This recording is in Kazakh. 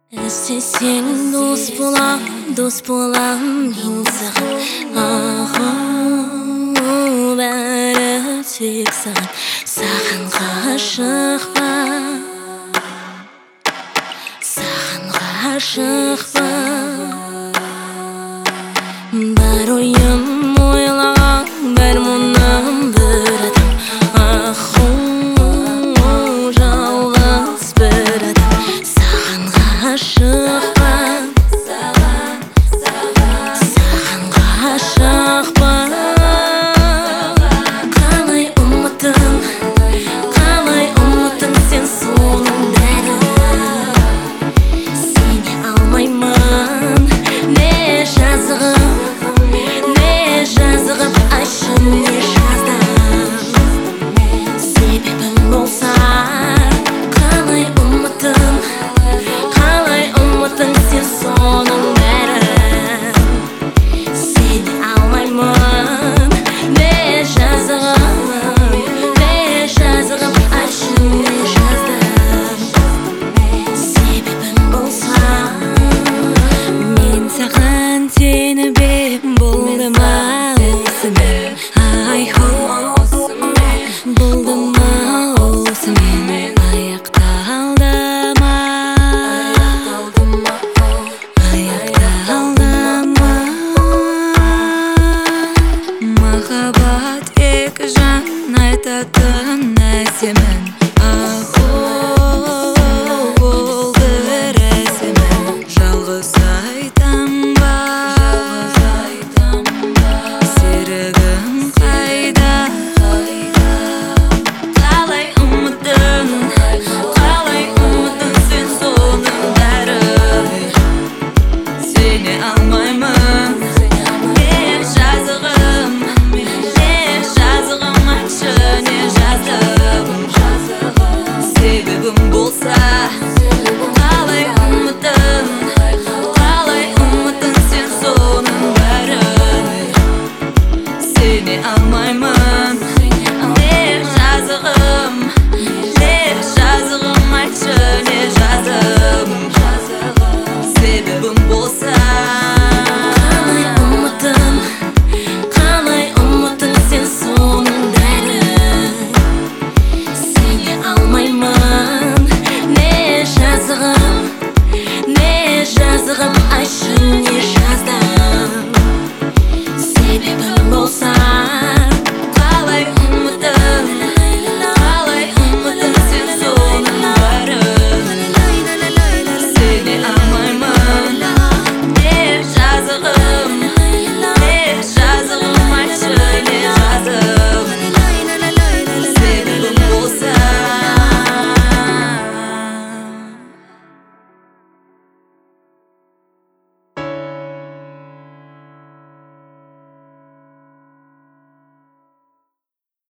Сен дос болам мен саған бәрі тек саған ғашықпын бар ойым ойлаған бір мұңым бір адам жалғыз бір адам саған ғашықпын қалай ұмыттың сен соның бәрін сене алмаймын не жазығым айтшы не жаздым себебің болса қалай ұмыттың сен соның бәрін сене алмаймын не жазығым айтшы не жаздым себебің болса мен саған сеніп болдым осымен болдым осымен аяқталды ма махаббат екі жан айтатын әсемін ол бір әсемін жалғыз айтам ба серігім қайда қалай ұмыттың сен соның бәрін сене алмаймын не жазығым айтшы не жаздым себебім болса қалай ұмыттың сен соның бәрін сене алмаймын не жазығым айтшы не жаздым себебім болса қалай ұмыттың сен соның бәрін сене алмаймын не жазығым айтшы не жаздым себебім болса